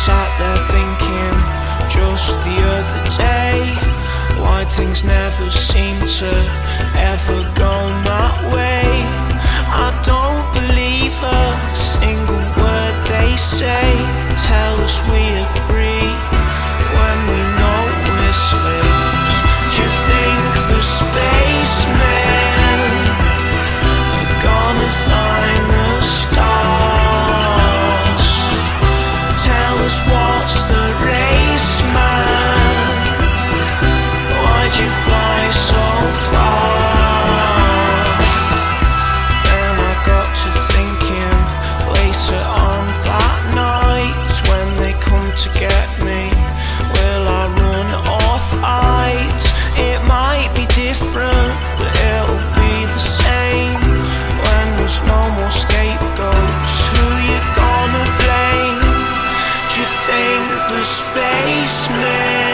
sat there thinking just the other day why things never seem to ever go my way. I don't believe a single word they say. Tell us we are free when we know we're slaves. Do you think the spacemen are gonna find the stars? Tell us what's the race, man? Why'd you fly so far? Then I got to thinking later on that night, when they come to get me, will I run or fight? It might be different, but it'll be the same when there's no more scapegoats. Who you gonna blame? Do you think the spaceman